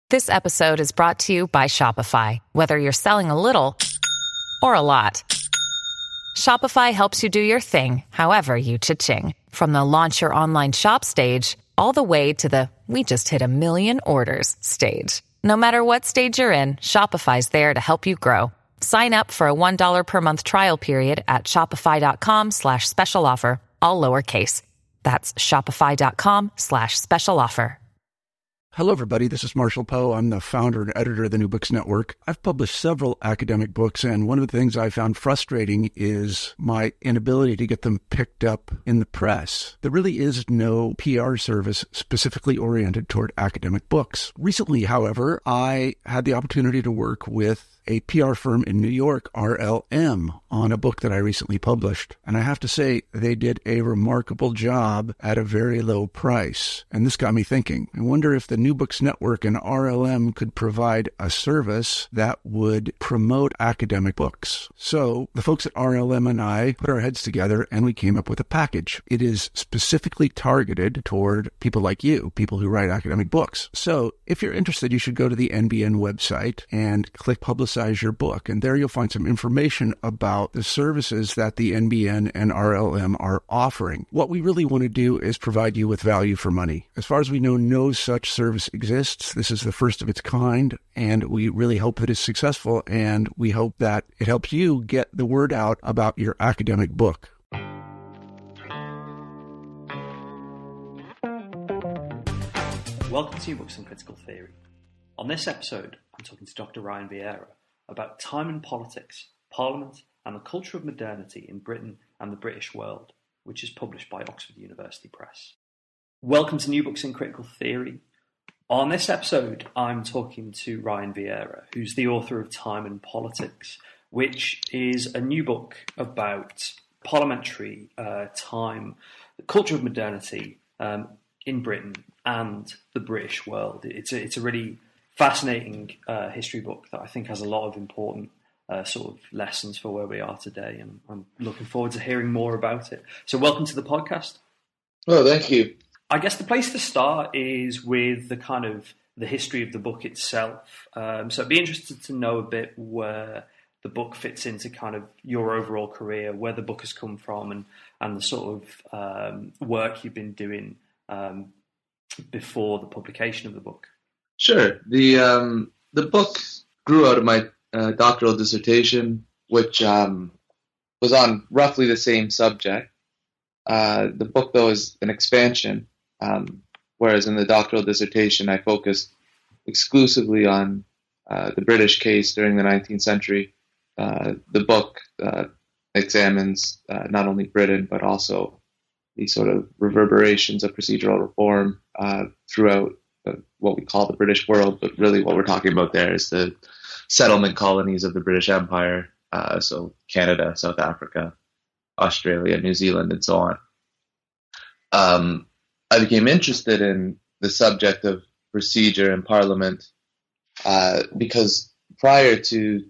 This episode is brought to you by Shopify. Whether you're selling a little or a lot, Shopify helps you do your thing, however you cha-ching. From the launch your online shop stage, all the way to the we just hit 1 million orders stage. No matter what stage you're in, Shopify's there to help you grow. Sign up for a $1 per month trial period at shopify.com/special offer, all lowercase. That's shopify.com/special offer. Hello, everybody. This is Marshall Poe. I'm the founder and editor of the New Books Network. I've published several academic books, and one of the things I found frustrating is my inability to get them picked up in the press. There really is no PR service specifically oriented toward academic books. Recently, however, I had the opportunity to work with a PR firm in New York, RLM, on a book that I recently published. And I have to say, they did a remarkable job at a very low price. And this got me thinking. I wonder if the New Books Network and RLM could provide a service that would promote academic books. So the folks at RLM and I put our heads together and we came up with a package. It is specifically targeted toward people like you, people who write academic books. So if you're interested, you should go to the NBN website and click Publicize Your Book. And there you'll find some information about the services that the NBN and RLM are offering. What we really want to do is provide you with value for money. As far as we know, no such service exists. This is the first of its kind, and we really hope that it's successful, and we hope that it helps you get the word out about your academic book. Welcome to New Books in Critical Theory. On this episode, I'm talking to Dr. Ryan Vieira about Time and Politics, Parliament and the Culture of Modernity in Britain and the British World, which is published by Oxford University Press. Welcome to New Books in Critical Theory. On this episode, I'm talking to Ryan Vieira, who's the author of Time and Politics, which is a new book about parliamentary time, the culture of modernity in Britain and the British world. It's a really fascinating history book that I think has a lot of important sort of lessons for where we are today, and I'm looking forward to hearing more about it. So welcome to the podcast. Oh, thank you. I guess the place to start is with the history of the book itself. So I'd be interested to know a bit where the book fits into kind of your overall career, where the book has come from, and the sort of work you've been doing before the publication of the book. Sure. The book grew out of my doctoral dissertation, which was on roughly the same subject. The book, though, is an expansion, whereas in the doctoral dissertation I focused exclusively on the British case during the 19th century. The book examines not only Britain, but also the sort of reverberations of procedural reform throughout what we call the British world, but really what we're talking about there is the settlement colonies of the British Empire, so Canada, South Africa, Australia, New Zealand, and so on. I became interested in the subject of procedure in Parliament because prior to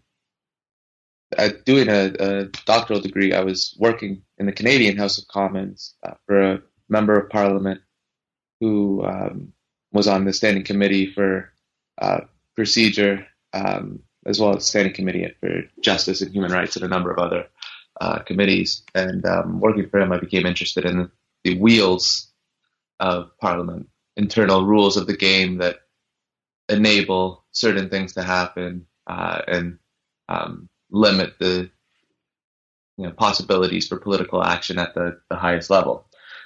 doing a doctoral degree, I was working in the Canadian House of Commons for a member of Parliament who was on the Standing Committee for Procedure, as well as Standing Committee for Justice and Human Rights and a number of other committees. And working for him, I became interested in the wheels of Parliament, internal rules of the game that enable certain things to happen and limit the possibilities for political action at the highest level.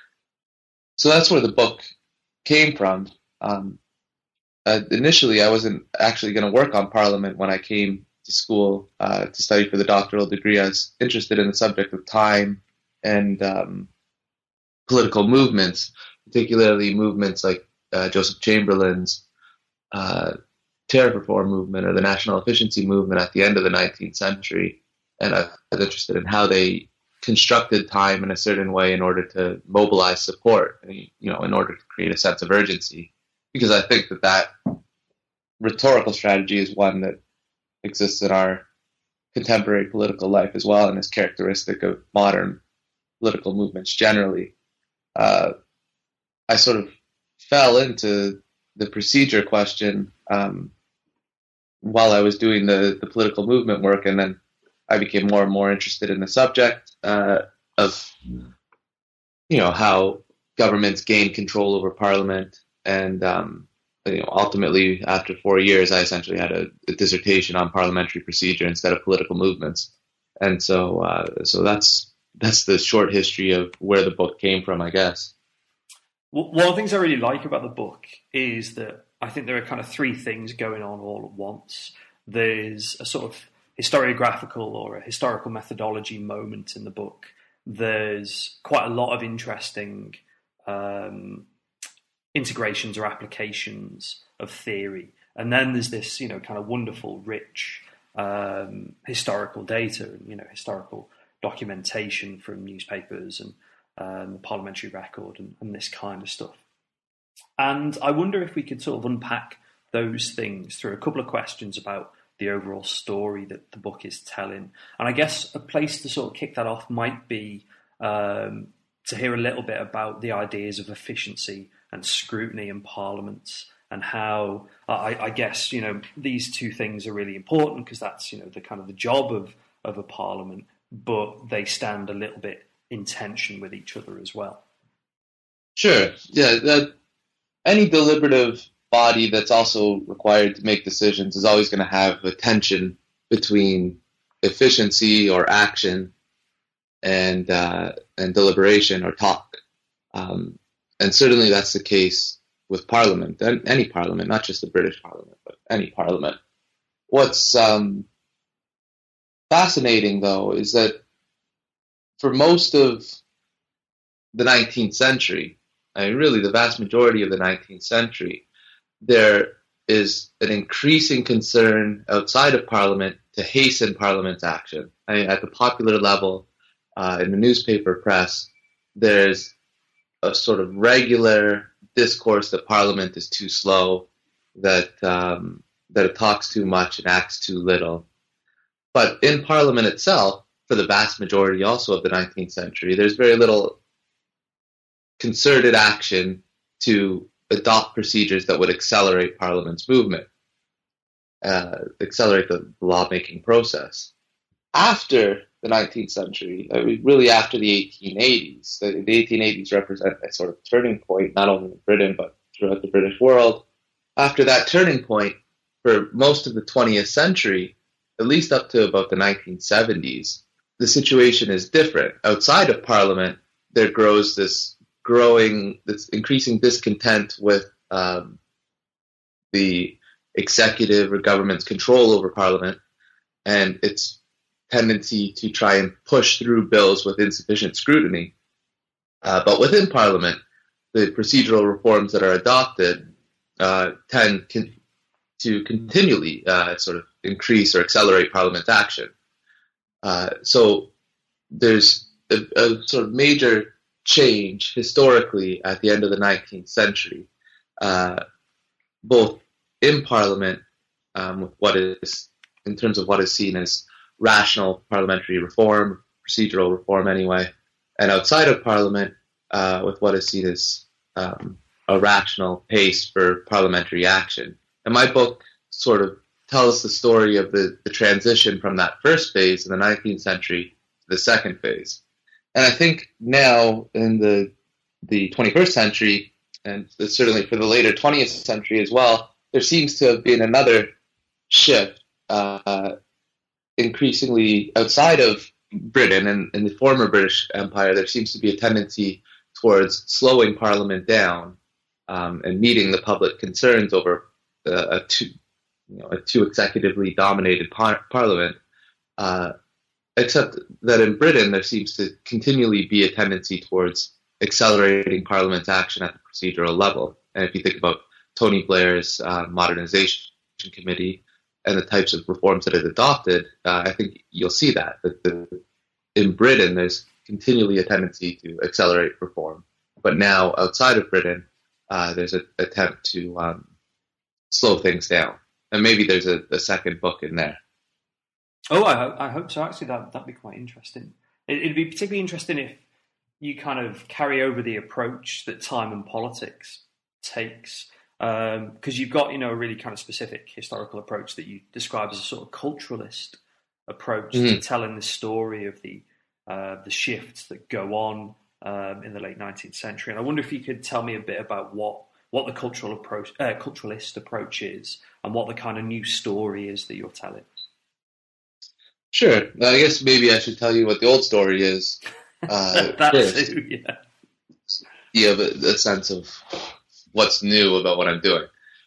So that's where the book came from. Initially, I wasn't actually going to work on Parliament when I came to school to study for the doctoral degree. I was interested in the subject of time and political movements, particularly movements like Joseph Chamberlain's tariff reform movement or the national efficiency movement at the end of the 19th century. And I was interested in how they constructed time in a certain way in order to mobilize support, in order to create a sense of urgency. Because I think that rhetorical strategy is one that exists in our contemporary political life as well, and is characteristic of modern political movements generally. I sort of fell into the procedure question while I was doing the political movement work, and then I became more and more interested in the subject of how governments gain control over parliament, and ultimately after 4 years, I essentially had a dissertation on parliamentary procedure instead of political movements, and so that's the short history of where the book came from, I guess. One of the things I really like about the book is that I think there are kind of three things going on all at once. There's a sort of historiographical or a historical methodology moment in the book. There's quite a lot of interesting integrations or applications of theory. And then there's this, kind of wonderful, rich historical data and, historical documentation from newspapers and the parliamentary record and this kind of stuff. And I wonder if we could sort of unpack those things through a couple of questions about the overall story that the book is telling. And I guess a place to sort of kick that off might be to hear a little bit about the ideas of efficiency and scrutiny in parliaments, and how I guess these two things are really important because that's the kind of the job of a parliament, but they stand a little bit in tension with each other as well. Sure. Yeah. Any deliberative body that's also required to make decisions is always going to have a tension between efficiency or action and deliberation or talk. And certainly that's the case with Parliament, and any Parliament, not just the British Parliament, but any Parliament. What's fascinating, though, is that for most of the 19th century, really the vast majority of the 19th century, there is an increasing concern outside of Parliament to hasten Parliament's action. At the popular level, in the newspaper press, there's a sort of regular discourse that Parliament is too slow, that it talks too much and acts too little. But in Parliament itself, for the vast majority also of the 19th century, there's very little concerted action to adopt procedures that would accelerate Parliament's movement, accelerate the lawmaking process. After the 19th century, really after the 1880s, the 1880s represent a sort of turning point, not only in Britain, but throughout the British world. After that turning point, for most of the 20th century, at least up to about the 1970s, the situation is different. Outside of Parliament, there grows this increasing discontent with the executive or government's control over Parliament and its tendency to try and push through bills with insufficient scrutiny. But within Parliament, the procedural reforms that are adopted tend to continually sort of increase or accelerate Parliament's action. So there's a sort of major change historically at the end of the 19th century, both in Parliament, with what is, in terms of what is seen as rational parliamentary reform, procedural reform anyway, and outside of Parliament, with what is seen as a rational pace for parliamentary action. And my book sort of tells the story of the transition from that first phase in the 19th century to the second phase. And I think now in the 21st century, and certainly for the later 20th century as well, there seems to have been another shift, increasingly outside of Britain and in the former British Empire. There seems to be a tendency towards slowing Parliament down and meeting the public concerns over a too executively dominated Parliament. Except that in Britain, there seems to continually be a tendency towards accelerating Parliament's action at the procedural level. And if you think about Tony Blair's Modernization Committee and the types of reforms that it adopted, I think you'll see that in Britain, there's continually a tendency to accelerate reform. But now, outside of Britain, there's an attempt to slow things down. And maybe there's a second book in there. Oh, I hope so. Actually, that'd be quite interesting. It'd be particularly interesting if you kind of carry over the approach that Time and Politics takes because you've got, a really kind of specific historical approach that you describe as a sort of culturalist approach to telling the story of the shifts that go on in the late 19th century. And I wonder if you could tell me a bit about what the culturalist approach is, and what the kind of new story is that you're telling. Sure. I guess maybe I should tell you what the old story is. That too, yeah. You have a sense of what's new about what I'm doing.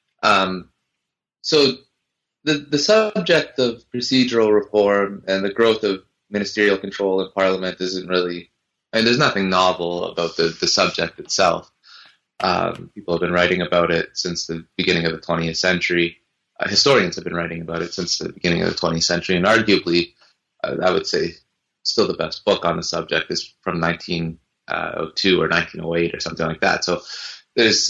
So the subject of procedural reform and the growth of ministerial control in Parliament isn't really, there's nothing novel about the subject itself. People have been writing about it since the beginning of the 20th century. Historians have been writing about it since the beginning of the 20th century, and arguably, I would say, still the best book on the subject is from 1902 or 1908 or something like that. So there's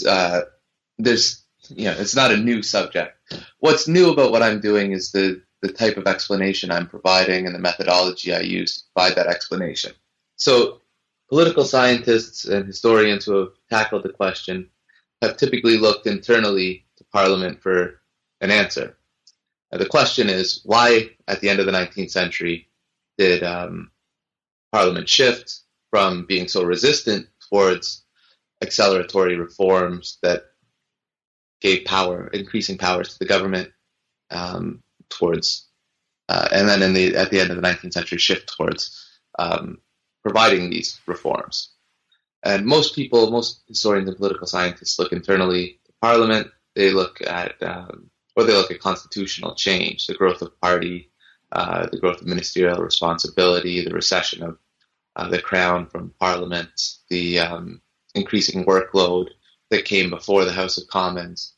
it's not a new subject. What's new about what I'm doing is the type of explanation I'm providing and the methodology I use to provide that explanation. So political scientists and historians who have tackled the question have typically looked internally to Parliament for an answer. The question is, why at the end of the 19th century did Parliament shift from being so resistant towards acceleratory reforms that gave increasing powers to the government, towards, and then at the end of the 19th century, shift towards providing these reforms. And most historians and political scientists look internally to Parliament. They look at constitutional change, the growth of party, the growth of ministerial responsibility, the recession of the Crown from Parliament, the increasing workload that came before the House of Commons.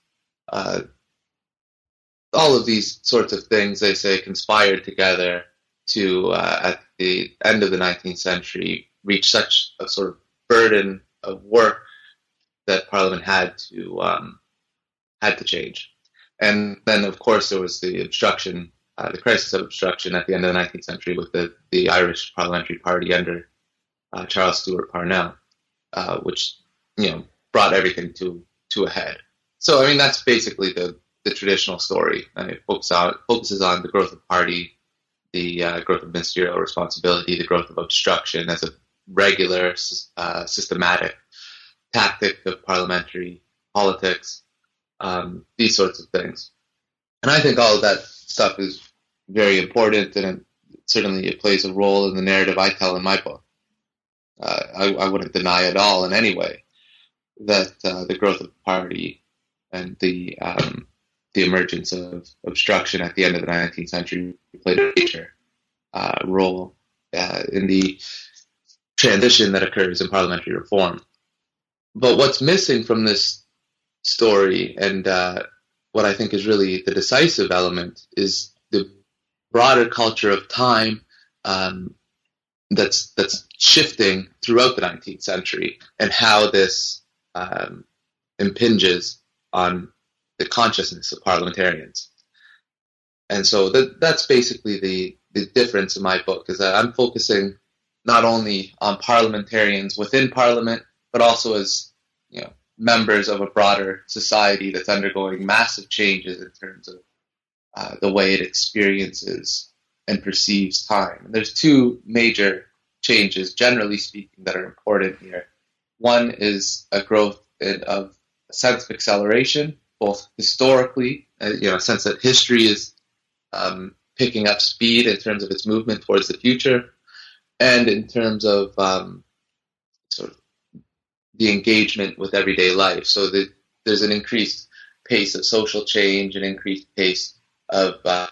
All of these sorts of things, they say, conspired together to, at the end of the 19th century, reach such a sort of burden of work that Parliament had to change. And then, of course, there was the obstruction, the crisis of obstruction at the end of the 19th century with the Irish Parliamentary Party under Charles Stewart Parnell, which brought everything to a head. So, that's basically the traditional story. And it focuses on the growth of party, the growth of ministerial responsibility, the growth of obstruction as a regular, systematic tactic of parliamentary politics, these sorts of things. And I think all of that stuff is very important, and certainly it plays a role in the narrative I tell in my book. I wouldn't deny at all in any way that the growth of party and the emergence of obstruction at the end of the 19th century played a major role in the transition that occurs in parliamentary reform. But what's missing from this story, and what I think is really the decisive element, is the broader culture of time that's shifting throughout the 19th century, and how this impinges on the consciousness of parliamentarians. And so that's basically the difference in my book, is that I'm focusing not only on parliamentarians within Parliament, but also as members of a broader society that's undergoing massive changes in terms of the way it experiences and perceives time. And there's two major changes, generally speaking, that are important here. One is a growth of a sense of acceleration, both historically, a sense that history is picking up speed in terms of its movement towards the future, and in terms of sort of the engagement with everyday life. So there's an increased pace of social change, an increased pace of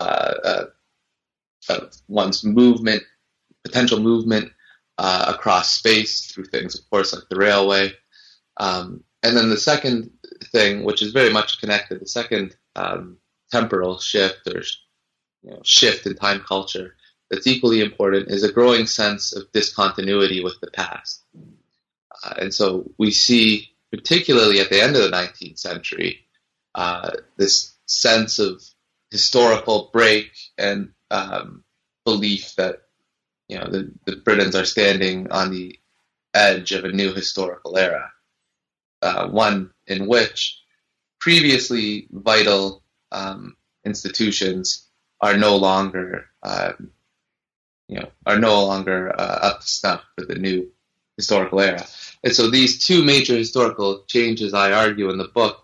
one's movement, potential movement across space through things, of course, like the railway. And then the second thing, which is very much connected, the second temporal shift or shift in time culture that's equally important, is a growing sense of discontinuity with the past. And so we see, particularly at the end of the 19th century, this sense of historical break and belief that the Britons are standing on the edge of a new historical era, one in which previously vital institutions are no longer up to snuff for the new historical era. And so these two major historical changes, I argue in the book,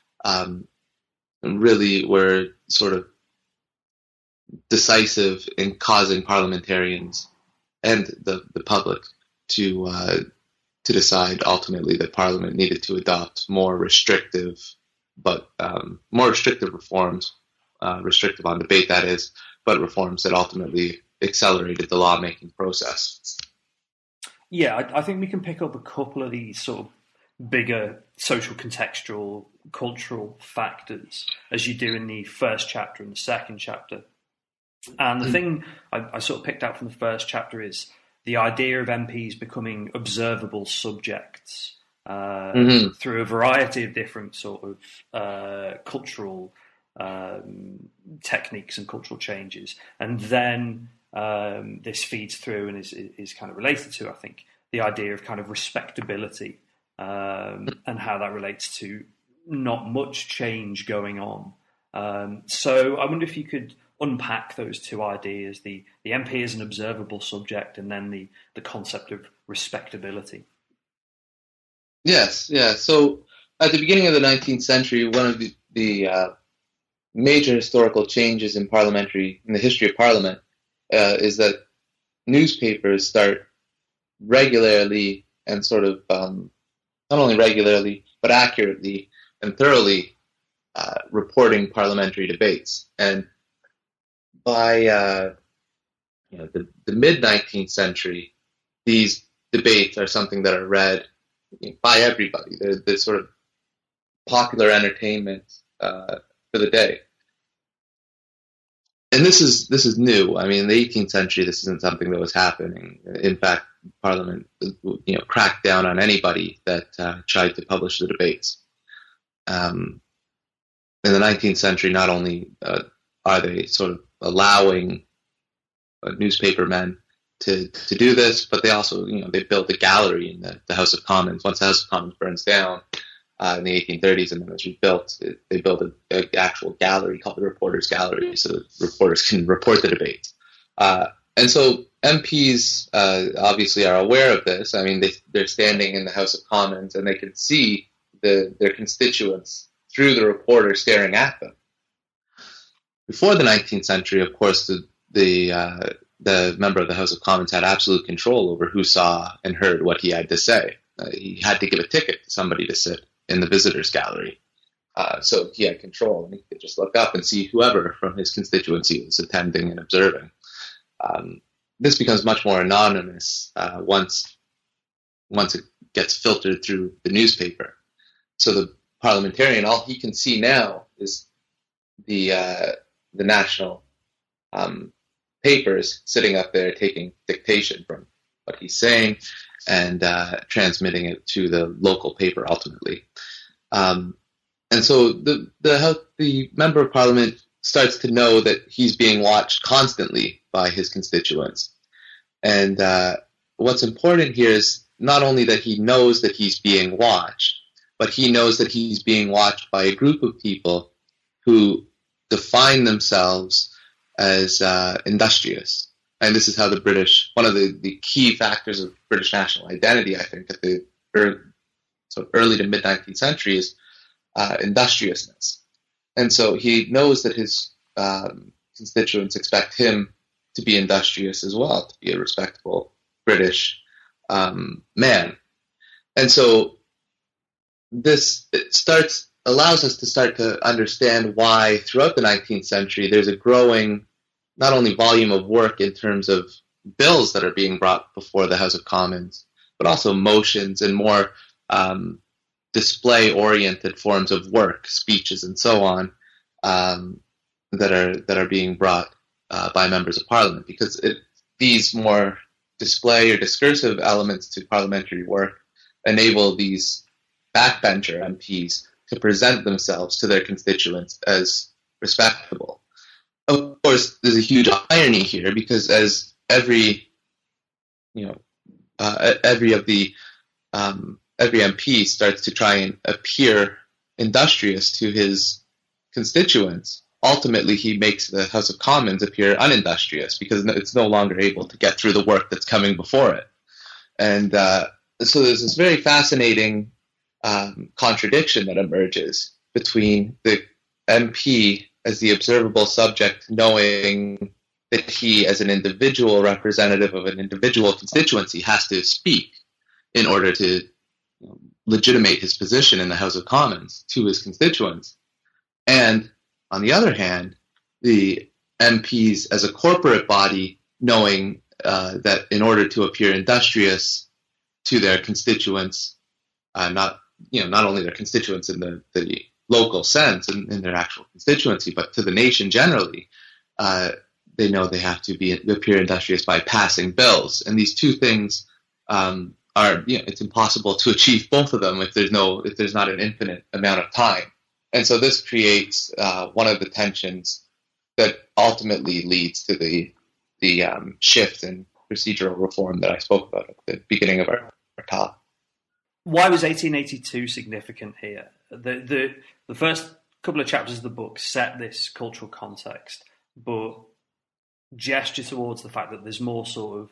really were sort of decisive in causing parliamentarians and the public to decide ultimately that Parliament needed to adopt more restrictive reforms, restrictive on debate, that is, but reforms that ultimately accelerated the lawmaking process. Yeah, I think we can pick up a couple of these sort of bigger social, contextual, cultural factors as you do in the first chapter and the second chapter. And the thing I sort of picked out from the first chapter is the idea of MPs becoming observable subjects through a variety of different sort of cultural techniques and cultural changes. And then this feeds through and is kind of related to, I think, the idea of kind of respectability and how that relates to not much change going on. So I wonder if you could unpack those two ideas, the MP as an observable subject and then the concept of respectability. Yes, yeah. So at the beginning of the 19th century, one of the major historical changes in the history of Parliament is that newspapers start regularly and sort of, not only regularly, but accurately and thoroughly reporting parliamentary debates. And by the mid-19th century, these debates are something that are read by everybody. They're sort of popular entertainment for the day. And this is new. I mean, in the 18th century, this isn't something that was happening. In fact, Parliament, cracked down on anybody that tried to publish the debates. In the 19th century, not only are they sort of allowing newspapermen to do this, but they also, they built a gallery in the House of Commons. Once the House of Commons burns down in the 1830s and then was rebuilt, they built an actual gallery called the Reporters' Gallery, so that reporters can report the debates. And so MPs obviously are aware of this. I mean, they're standing in the House of Commons and they can see their constituents through the reporter staring at them. Before the 19th century, of course, the member of the House of Commons had absolute control over who saw and heard what he had to say. He had to give a ticket to somebody to sit in the visitors' gallery. So he had control, and he could just look up and see whoever from his constituency was attending and observing. This becomes much more anonymous once it gets filtered through the newspaper. So the parliamentarian, all he can see now is the national papers sitting up there taking dictation from what he's saying and transmitting it to the local paper ultimately. And so the member of parliament starts to know that he's being watched constantly by his constituents. And what's important here is not only that he knows that he's being watched, but he knows that he's being watched by a group of people who define themselves as industrious. And this is how the British, one of the key factors of British national identity, I think, at the early to mid-19th century is industriousness. And so he knows that his constituents expect him to be industrious as well, to be a respectable British man. And so this allows us to start to understand why throughout the 19th century there's a growing not only volume of work in terms of bills that are being brought before the House of Commons, but also motions and more display-oriented forms of work, speeches and so on, that are being brought by members of Parliament, because these more display or discursive elements to parliamentary work enable these backbencher MPs to present themselves to their constituents as respectable. Of course, there's a huge irony here, because as every MP starts to try and appear industrious to his constituents, ultimately he makes the House of Commons appear unindustrious because it's no longer able to get through the work that's coming before it. And so there's this very fascinating contradiction that emerges between the MP as the observable subject knowing that he, as an individual representative of an individual constituency, has to speak in order to legitimate his position in the House of Commons to his constituents. And on the other hand, the MPs as a corporate body knowing that in order to appear industrious to their constituents, not only their constituents in the local sense in their actual constituency, but to the nation generally, they know they have to appear industrious by passing bills. And these two things it's impossible to achieve both of them if there's not an infinite amount of time. And so this creates one of the tensions that ultimately leads to the shift in procedural reform that I spoke about at the beginning of our talk. Why was 1882 significant here? The first couple of chapters of the book set this cultural context, but gesture towards the fact that there's more sort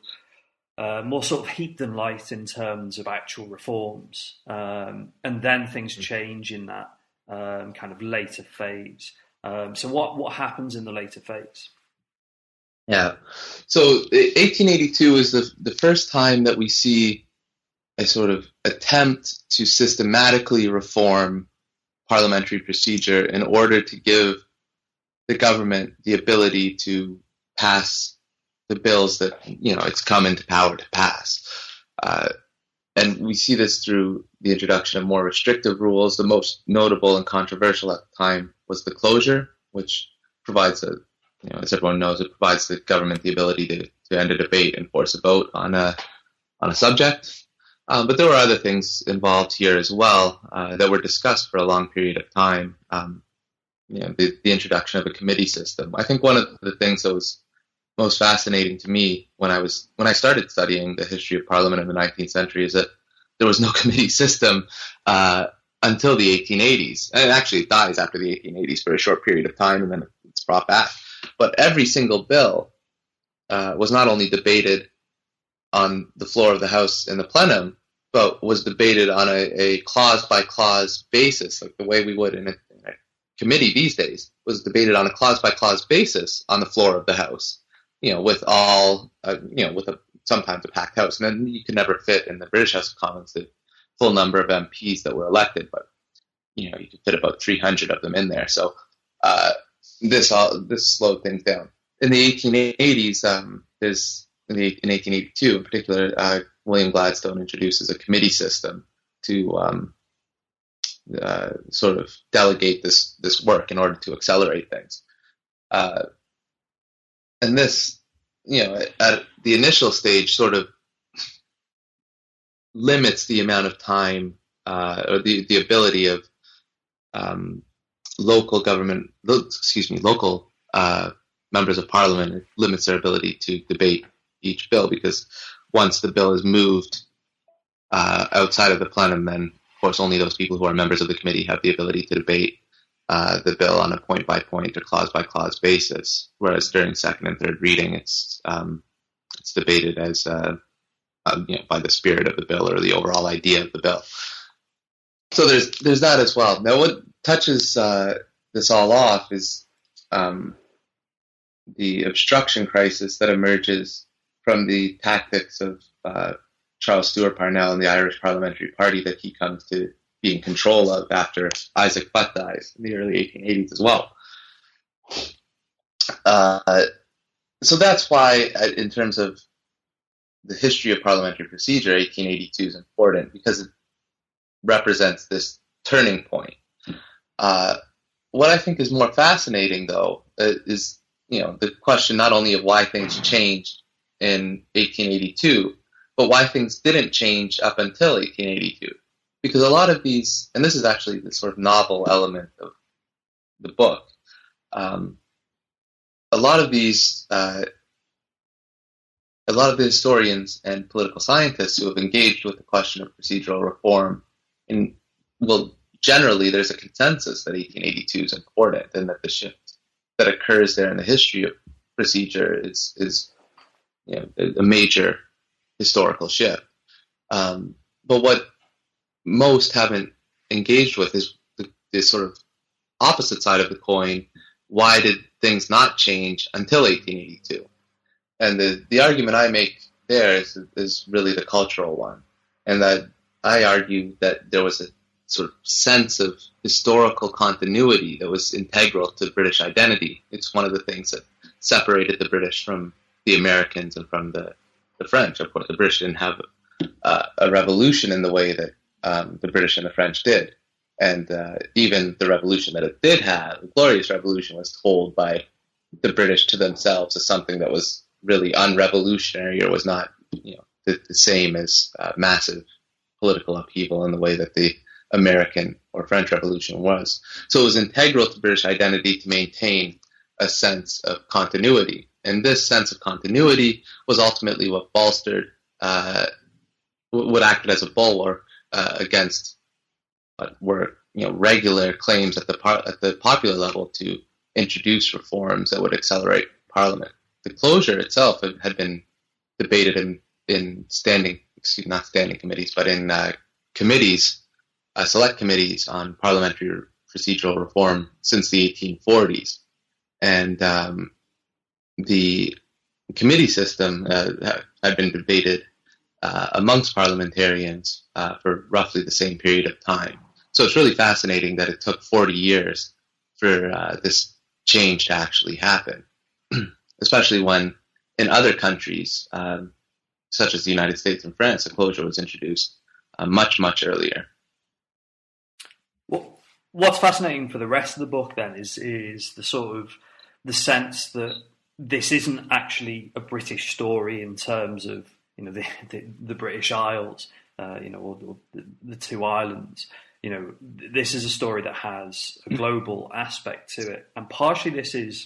of heat than light in terms of actual reforms, and then things change in that kind of later phase. So what happens in the later phase? Yeah, so 1882 is the first time that we see a sort of attempt to systematically reform parliamentary procedure in order to give the government the ability to pass the bills that it's come into power to pass. And we see this through the introduction of more restrictive rules. The most notable and controversial at the time was the closure, which provides as everyone knows, it provides the government the ability to end a debate and force a vote on a subject. But there were other things involved here as well that were discussed for a long period of time. The introduction of a committee system. I think one of the things that was most fascinating to me when I started studying the history of Parliament in the 19th century is that there was no committee system until the 1880s. And actually it dies after the 1880s for a short period of time, and then it's brought back. But every single bill was not only debated on the floor of the House in the plenum, but was debated on a clause-by-clause basis, like the way we would in a committee these days, was debated on a clause-by-clause basis on the floor of the House, with sometimes a packed House. And then you could never fit in the British House of Commons the full number of MPs that were elected, but, you could fit about 300 of them in there. So this slowed things down. In the 1880s, in 1882 in particular, William Gladstone introduces a committee system to sort of delegate this work in order to accelerate things. And this, at the initial stage, sort of limits the amount of time or the ability of local members of Parliament. It limits their ability to debate each bill, because once the bill is moved outside of the plenum, then of course only those people who are members of the committee have the ability to debate the bill on a point-by-point or clause-by-clause basis, whereas during second and third reading it's debated as by the spirit of the bill or the overall idea of the bill. So there's that as well. Now what touches this all off is the obstruction crisis that emerges from the tactics of Charles Stewart Parnell and the Irish Parliamentary Party that he comes to be in control of after Isaac Butt dies in the early 1880s as well. So that's why, in terms of the history of parliamentary procedure, 1882 is important, because it represents this turning point. What I think is more fascinating, though, is the question not only of why things changed in 1882, but why things didn't change up until 1882. Because a lot of these, and this is actually the sort of novel element of the book, a lot of the historians and political scientists who have engaged with the question of procedural reform will generally there's a consensus that 1882 is important and that the shift that occurs there in the history of procedure is a major historical shift. But what most haven't engaged with is the sort of opposite side of the coin. Why did things not change until 1882? And the argument I make there is really the cultural one, and that I argue that there was a sort of sense of historical continuity that was integral to British identity. It's one of the things that separated the British from the Americans and from the French. Of course, the British didn't have a revolution in the way that the British and the French did. And even the revolution that it did have, the Glorious Revolution, was told by the British to themselves as something that was really unrevolutionary or was not the same as massive political upheaval in the way that the American or French Revolution was. So it was integral to British identity to maintain a sense of continuity. And this sense of continuity was ultimately what bolstered, what acted as a bulwark against what were regular claims at the popular level to introduce reforms that would accelerate Parliament. The closure itself had been debated in not standing committees, but in committees, select committees on parliamentary procedural reform since the 1840s. And the committee system had been debated amongst parliamentarians for roughly the same period of time. So it's really fascinating that it took 40 years for this change to actually happen, especially when in other countries, such as the United States and France, the closure was introduced much, much earlier. Well, what's fascinating for the rest of the book then is the sort of the sense that this isn't actually a British story in terms of the British Isles, or the two islands. This is a story that has a global aspect to it, and partially this is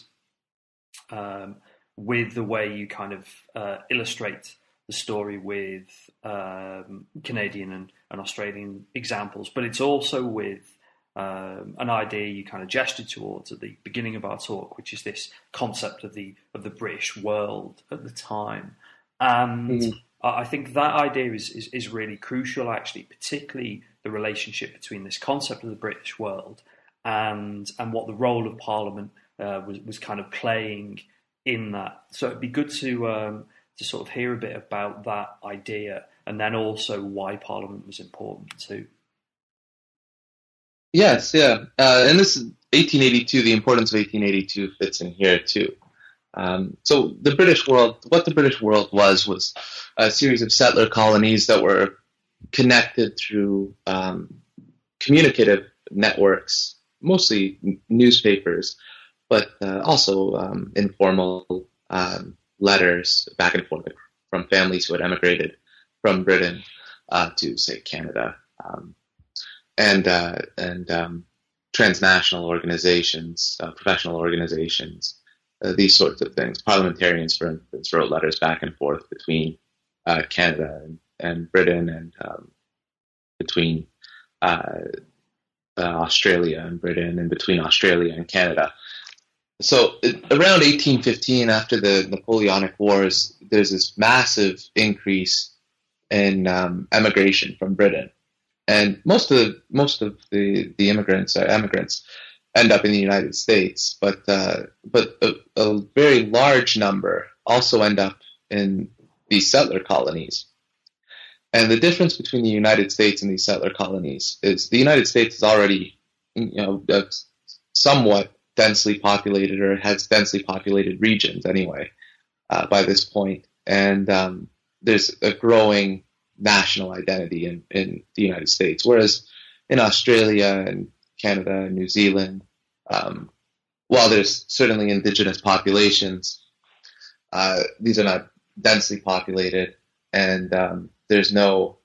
with the way you kind of illustrate the story with Canadian and Australian examples, but it's also with an idea you kind of gestured towards at the beginning of our talk, which is this concept of the British world at the time. And I think that idea is really crucial, actually, particularly the relationship between this concept of the British world and what the role of Parliament was kind of playing in that. So it'd be good to sort of hear a bit about that idea, and then also why Parliament was important too. Yes, yeah. And this is 1882, the importance of 1882 fits in here too. So the British world, what the British world was a series of settler colonies that were connected through communicative networks, mostly newspapers, but also informal letters back and forth from families who had emigrated from Britain to, say, Canada, and transnational organizations, professional organizations, these sorts of things. Parliamentarians, for instance, wrote letters back and forth between Canada and Britain, and between Australia and Britain, and between Australia and Canada. So around 1815, after the Napoleonic Wars, there's this massive increase in emigration from Britain, and most of the immigrants end up in the United States, but a very large number also end up in these settler colonies. And the difference between the United States and these settler colonies is the United States is already, somewhat densely populated, or has densely populated regions anyway, by this point. And there's a growing national identity in the United States, whereas in Australia and Canada and New Zealand, while there's certainly indigenous populations, these are not densely populated, and there's no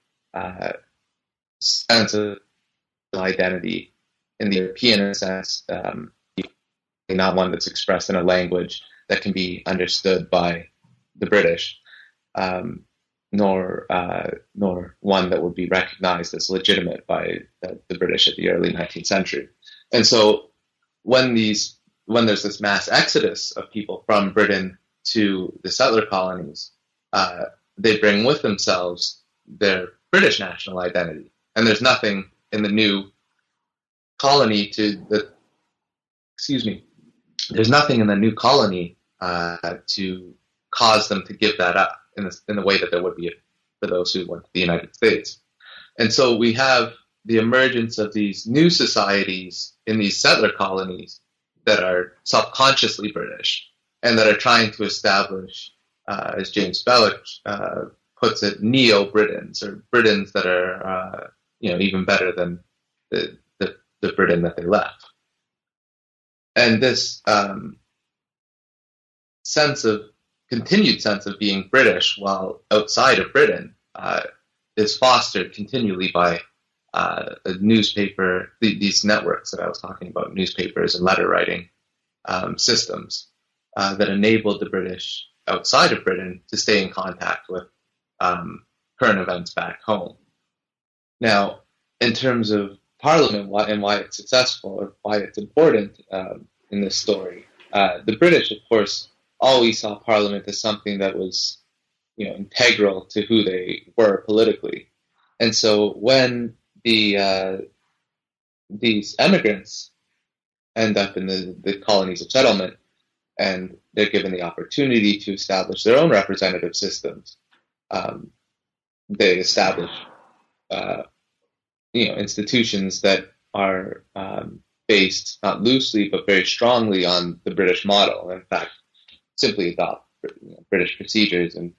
sense of identity in the European sense, not one that's expressed in a language that can be understood by the British. nor one that would be recognized as legitimate by the British at the early 19th century. And so when there's this mass exodus of people from Britain to the settler colonies, they bring with themselves their British national identity. And there's nothing in the new colony there's nothing in the new colony to cause them to give that up in the way that there would be for those who went to the United States. And so we have the emergence of these new societies in these settler colonies that are self-consciously British and that are trying to establish, as James Belloc puts it, neo-Britons, or Britons that are even better than the Britain that they left. And this continued sense of being British while outside of Britain is fostered continually by a newspaper, these networks that I was talking about, newspapers and letter writing systems that enabled the British outside of Britain to stay in contact with current events back home. Now, in terms of Parliament and why it's successful or why it's important in this story, the British, of course, always saw Parliament as something that was, integral to who they were politically. And so when these emigrants end up in the colonies of settlement and they're given the opportunity to establish their own representative systems, they establish institutions that are based not loosely but very strongly on the British model. In fact, simply adopt British procedures and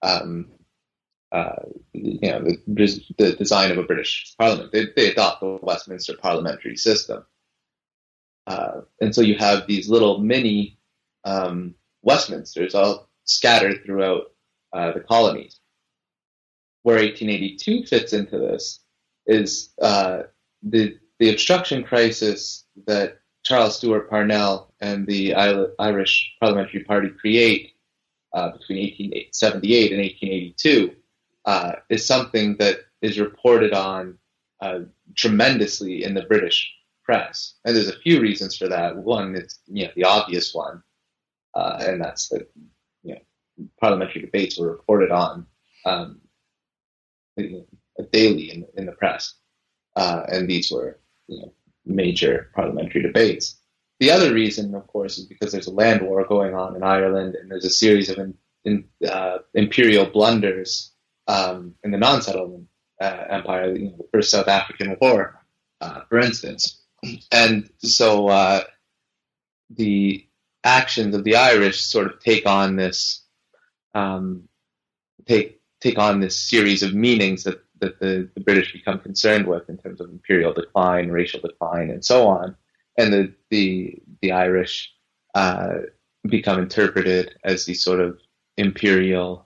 the design of a British Parliament. They adopt the Westminster parliamentary system, and so you have these little mini Westminsters all scattered throughout the colonies. Where 1882 fits into this is the obstruction crisis that Charles Stewart Parnell and the Irish Parliamentary Party create between 1878 and 1882 is something that is reported on tremendously in the British press. And there's a few reasons for that. One is the obvious one, and that's that parliamentary debates were reported on daily in the press, and these were major parliamentary debates. The other reason, of course, is because there's a land war going on in Ireland, and there's a series of imperial blunders in the non-settlement empire, the First South African War, for instance. And so the actions of the Irish sort of take on this series of meanings that the British become concerned with in terms of imperial decline, racial decline, and so on. And the Irish become interpreted as these sort of imperial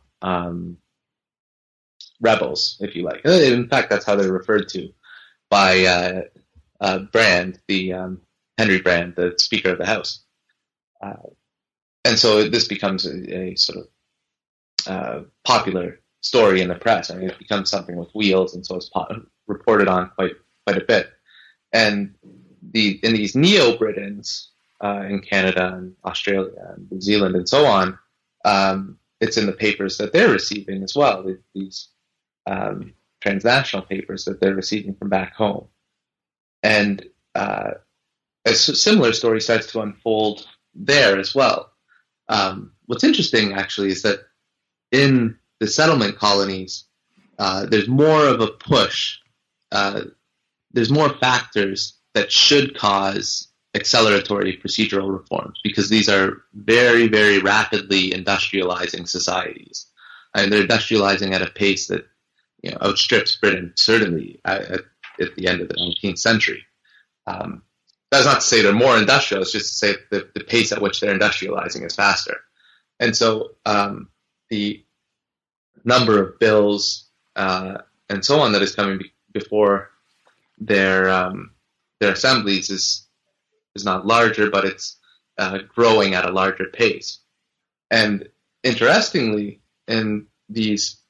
rebels, if you like. In fact, that's how they're referred to by Brand, Henry Brand, the Speaker of the House. And so this becomes a sort of popular story in the press. I mean, it becomes something with wheels, and so it's reported on quite a bit. And in these Neo-Britons in Canada and Australia and New Zealand and so on, it's in the papers that they're receiving as well, these transnational papers that they're receiving from back home. And a similar story starts to unfold there as well. What's interesting, actually, is that in the settlement colonies, there's more of a push. There's more factors that should cause acceleratory procedural reforms, because these are very, very rapidly industrializing societies. And they're industrializing at a pace that outstrips Britain, certainly at the end of the 19th century. That's not to say they're more industrial, it's just to say that the pace at which they're industrializing is faster. And so the number of bills and so on that is coming before their assemblies is not larger, but it's growing at a larger pace. And interestingly, in these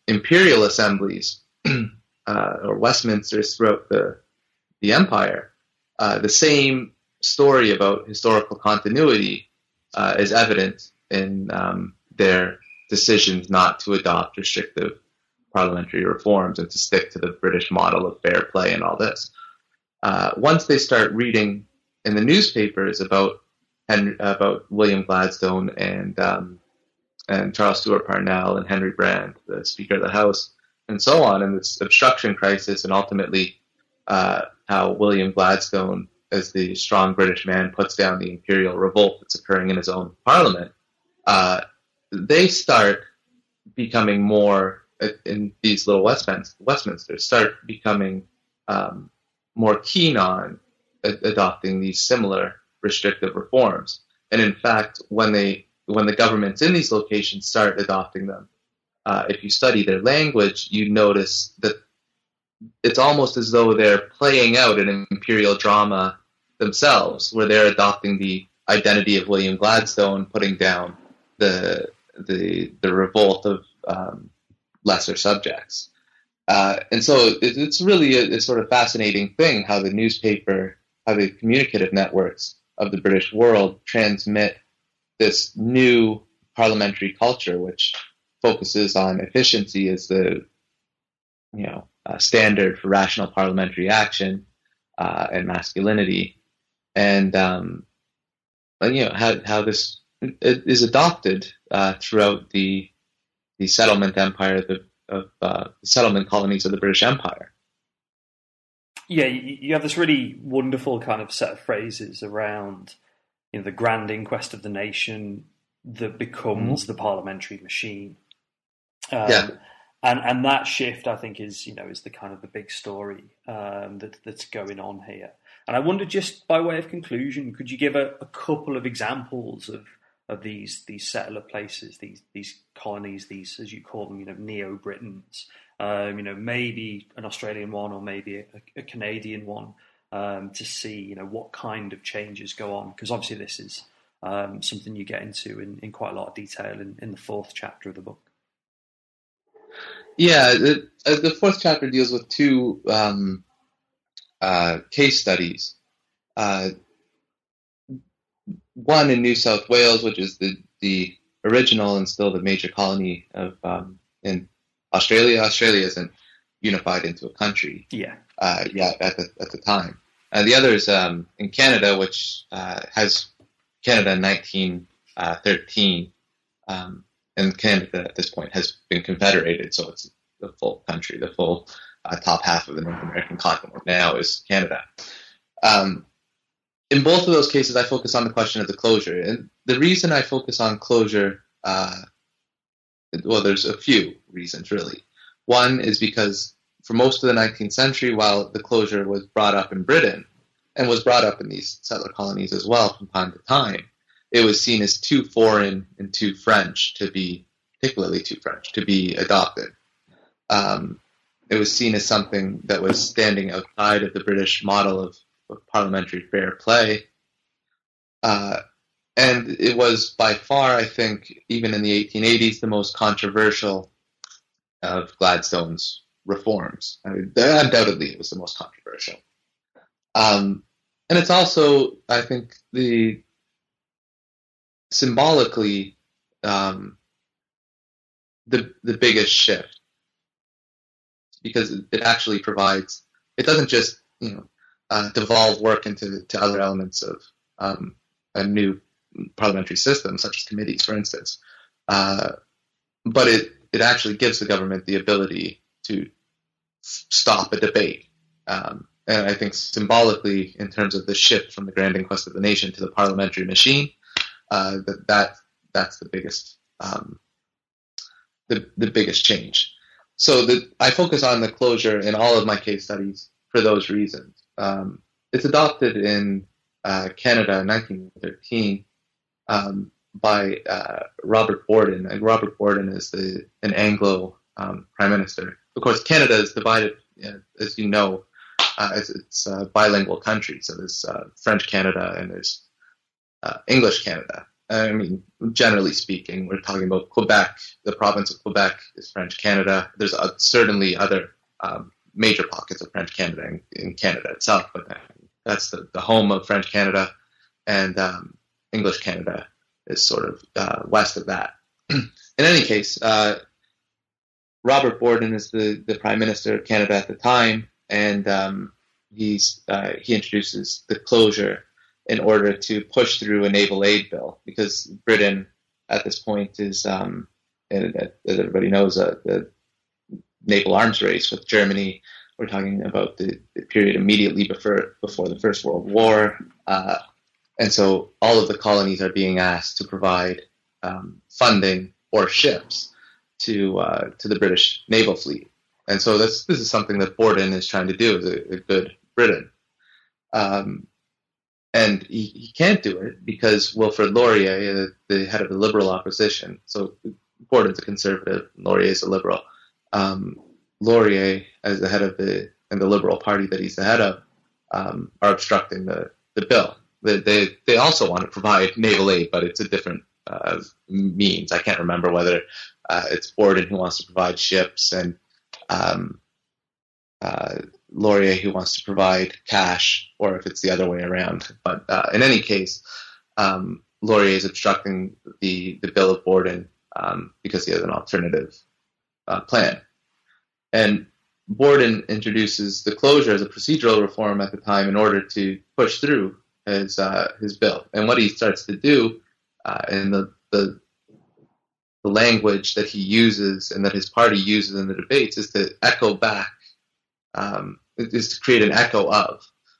imperial assemblies or Westminsters throughout the empire, the same story about historical continuity is evident in their decisions not to adopt restrictive parliamentary reforms and to stick to the British model of fair play and all this. Once they start reading in the newspapers about William Gladstone and Charles Stewart Parnell and Henry Brand, the Speaker of the House, and so on, and this obstruction crisis, and ultimately how William Gladstone, as the strong British man, puts down the imperial revolt that's occurring in his own parliament, they start becoming more, in these little Westminsters, start becoming more keen on adopting these similar restrictive reforms. And in fact, when the governments in these locations start adopting them, if you study their language, you notice that it's almost as though they're playing out an imperial drama themselves, where they're adopting the identity of William Gladstone, putting down the revolt of lesser subjects. And so it's really a sort of fascinating thing how the communicative networks of the British world transmit this new parliamentary culture, which focuses on efficiency as the standard for rational parliamentary action and masculinity, and how this is adopted throughout the settlement empire of the settlement colonies of the British Empire. Yeah, you have this really wonderful kind of set of phrases around the grand inquest of the nation that becomes the parliamentary machine. And that shift, I think, is the kind of the big story that's going on here. And I wonder, just by way of conclusion, could you give a couple of examples of these settler places, these colonies, these, as you call them, Neo-Britons, maybe an Australian one or maybe a Canadian one, to see, what kind of changes go on? Because obviously this is something you get into in quite a lot of detail in the fourth chapter of the book. Yeah, the fourth chapter deals with two case studies. One in New South Wales, which is the original and still the major colony of in Australia. Australia isn't unified into a country yet at the time. The other is in Canada, which has Canada in 1913. And Canada at this point has been confederated, so it's the full country, the full top half of the North American continent now is Canada. In both of those cases, I focus on the question of the closure. And the reason I focus on closure, there's a few reasons, really. One is because for most of the 19th century, while the closure was brought up in Britain, and was brought up in these settler colonies as well from time to time, it was seen as too foreign and too French to be, particularly too French, to be adopted. It was seen as something that was standing outside of the British model of parliamentary fair play. And it was by far, I think, even in the 1880s, the most controversial of Gladstone's reforms. Undoubtedly, it was the most controversial. And it's also, I think, symbolically the biggest shift, because it actually provides, it doesn't just devolve work into other elements of a new parliamentary system, such as committees, for instance, but it actually gives the government the ability to stop a debate. And I think symbolically, in terms of the shift from the grand inquest of the nation to the parliamentary machine, that's the biggest the biggest change. So I focus on the closure in all of my case studies for those reasons. It's adopted in Canada in 1913 by Robert Borden, and Robert Borden is an Anglo prime minister. Of course, Canada is divided, as you know, it's a bilingual country. So there's French Canada and there's English Canada. I mean, generally speaking, we're talking about Quebec. The province of Quebec is French Canada. There's certainly other major pockets of French Canada in Canada itself, but that's the home of French Canada, and English Canada is sort of west of that. In any case, Robert Borden is the Prime Minister of Canada at the time, and he introduces the closure in order to push through a naval aid bill, because Britain at this point is, as everybody knows, the naval arms race with Germany. We're talking about the period immediately before the First World War. And so all of the colonies are being asked to provide funding or ships to the British naval fleet. And so this is something that Borden is trying to do as a good Briton. And he can't do it because Wilfrid Laurier, the head of the Liberal opposition, so Borden's a conservative, Laurier is a Liberal. Laurier, as the head of the Liberal Party that he's the head of, are obstructing the bill. They also want to provide naval aid, but it's a different means. I can't remember whether it's Borden who wants to provide ships and Laurier who wants to provide cash, or if it's the other way around. But in any case, Laurier is obstructing the bill of Borden because he has an alternative plan. And Borden introduces the closure as a procedural reform at the time in order to push through his bill. And what he starts to do in the language that he uses and that his party uses in the debates is to echo back, is to create an echo of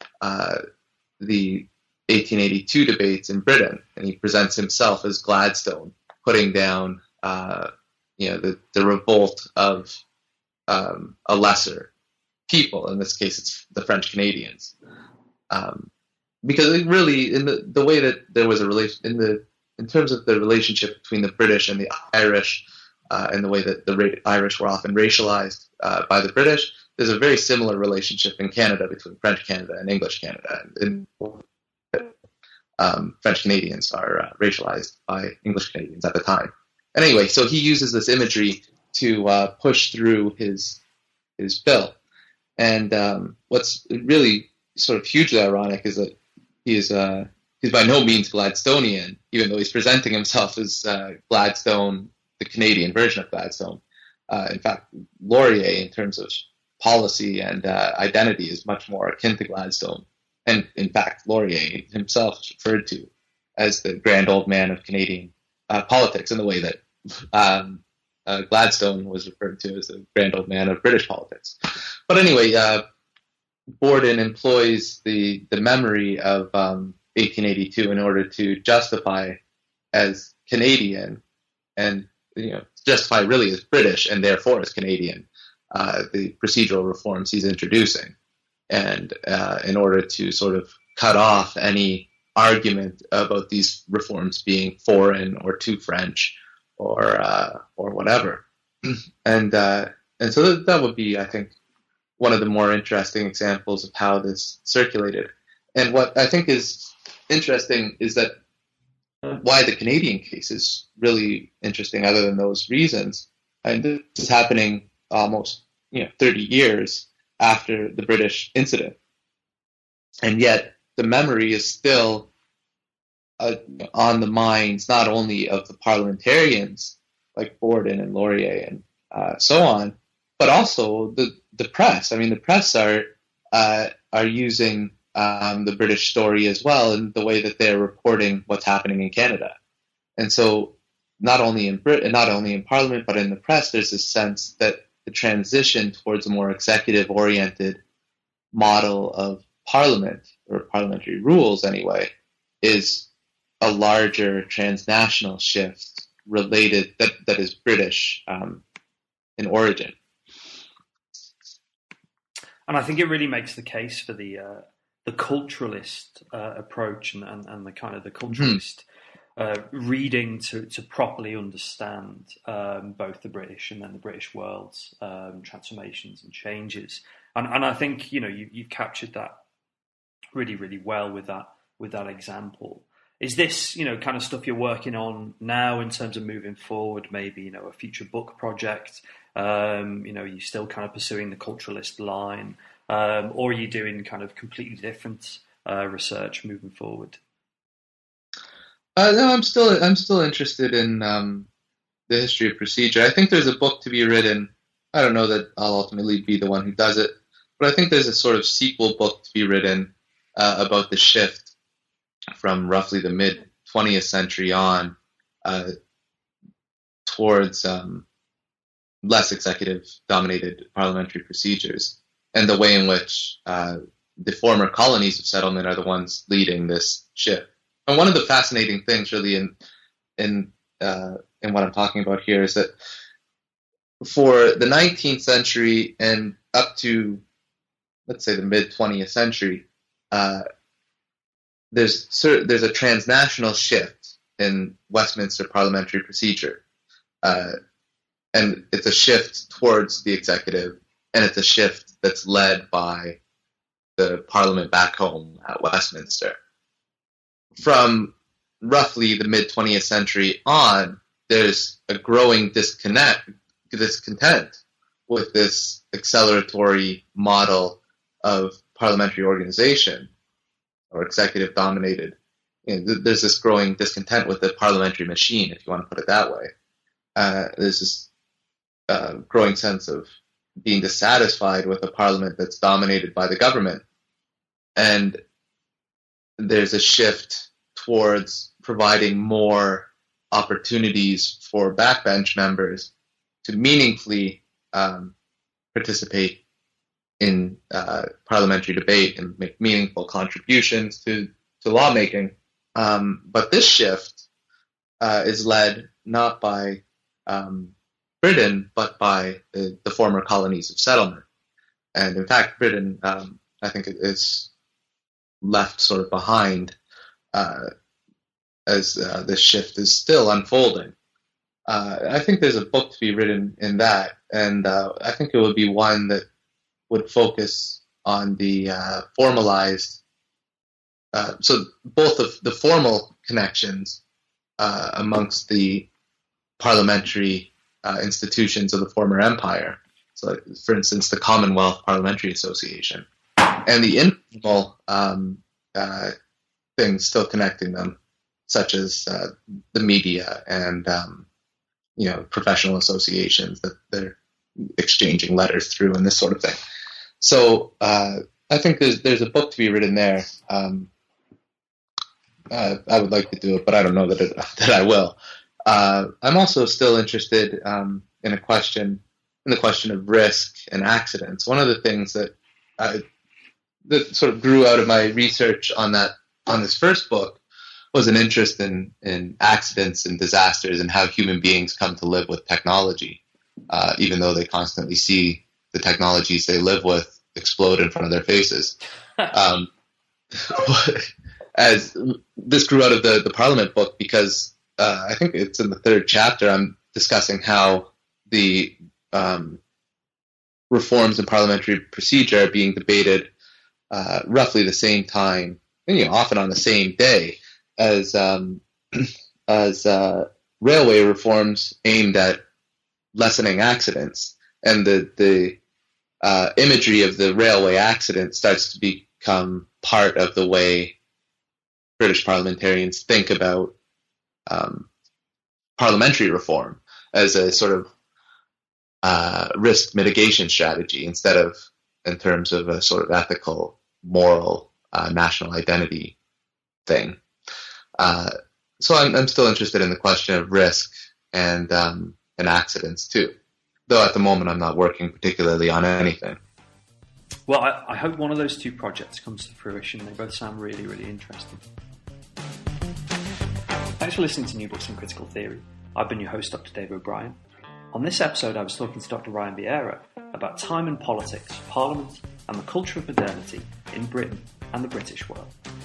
the 1882 debates in Britain. And he presents himself as Gladstone, putting down the revolt of a lesser people. In this case, it's the French Canadians. Because it really, in the way that there was a relation in terms of the relationship between the British and the Irish, and the way that the Irish were often racialized by the British, there's a very similar relationship in Canada between French Canada and English Canada. And French Canadians are racialized by English Canadians at the time. Anyway, so he uses this imagery to push through his bill. And what's really sort of hugely ironic is that he's by no means Gladstonian, even though he's presenting himself as Gladstone, the Canadian version of Gladstone. In fact, Laurier, in terms of policy and identity, is much more akin to Gladstone. And in fact, Laurier himself is referred to as the grand old man of Canadian politics, in the way that Gladstone was referred to as the grand old man of British politics. But anyway, Borden employs the memory of 1882 in order to justify as Canadian, and justify really as British and therefore as Canadian, the procedural reforms he's introducing, and in order to sort of cut off any argument about these reforms being foreign or too French or whatever. And so that would be, I think, one of the more interesting examples of how this circulated. And what I think is interesting is that why the Canadian case is really interesting, other than those reasons. And this is happening almost 30 years after the British incident, and yet the memory is still on the minds not only of the parliamentarians like Borden and Laurier and so on, but also the press. I mean, the press are using the British story as well in the way that they're reporting what's happening in Canada. And so not only in Britain, not only in Parliament, but in the press, there's this sense that the transition towards a more executive-oriented model of Parliament, or parliamentary rules anyway, is a larger transnational shift related that is British in origin. And I think it really makes the case for the culturalist approach and the kind of the culturalist reading to properly understand both the British and then the British world's transformations and changes. And I think you've captured that really, really well with that example. Is this, kind of stuff you're working on now in terms of moving forward, maybe, a future book project? Are you still kind of pursuing the culturalist line? Or are you doing kind of completely different research moving forward? No, I'm still interested in the history of procedure. I think there's a book to be written. I don't know that I'll ultimately be the one who does it, but I think there's a sort of sequel book to be written about the shift from roughly the mid-20th century on towards less executive-dominated parliamentary procedures, and the way in which the former colonies of settlement are the ones leading this shift. And one of the fascinating things, really, in what I'm talking about here, is that for the 19th century and up to, let's say, the mid-20th century, there's a transnational shift in Westminster parliamentary procedure, and it's a shift towards the executive, and it's a shift that's led by the Parliament back home at Westminster. From roughly the mid-20th century on, there's a growing discontent with this acceleratory model of parliamentary organization, or executive-dominated. There's this growing discontent with the parliamentary machine, if you want to put it that way. There's this growing sense of being dissatisfied with a parliament that's dominated by the government. And there's a shift towards providing more opportunities for backbench members to meaningfully participate in parliamentary debate and make meaningful contributions to lawmaking. But this shift is led not by Britain, but by the former colonies of settlement. And in fact, Britain, I think, is left sort of behind as this shift is still unfolding. I think there's a book to be written in that, and I think it would be one that would focus on the formalized, so both of the formal connections amongst the parliamentary institutions of the former empire. So, for instance, the Commonwealth Parliamentary Association, and the informal things still connecting them, such as the media and professional associations that they're exchanging letters through, and this sort of thing. So I think there's a book to be written there. I would like to do it, but I don't know that I will. I'm also still interested in the question of risk and accidents. One of the things that sort of grew out of my research on this first book was an interest in accidents and disasters and how human beings come to live with technology, even though they constantly see the technologies they live with explode in front of their faces. As this grew out of the Parliament book, because I think it's in the third chapter, I'm discussing how the reforms in parliamentary procedure are being debated roughly the same time, and often on the same day as railway reforms aimed at lessening accidents, and the imagery of the railway accident starts to become part of the way British parliamentarians think about parliamentary reform as a sort of risk mitigation strategy, instead of in terms of a sort of ethical, moral, national identity thing. So I'm still interested in the question of risk and accidents too, though at the moment I'm not working particularly on anything. Well, I hope one of those two projects comes to fruition. They both sound really, really interesting. Thanks for listening to New Books in Critical Theory. I've been your host, Dr. Dave O'Brien. On this episode, I was talking to Dr. Ryan Vieira about time and politics, Parliament, and the culture of modernity in Britain and the British world.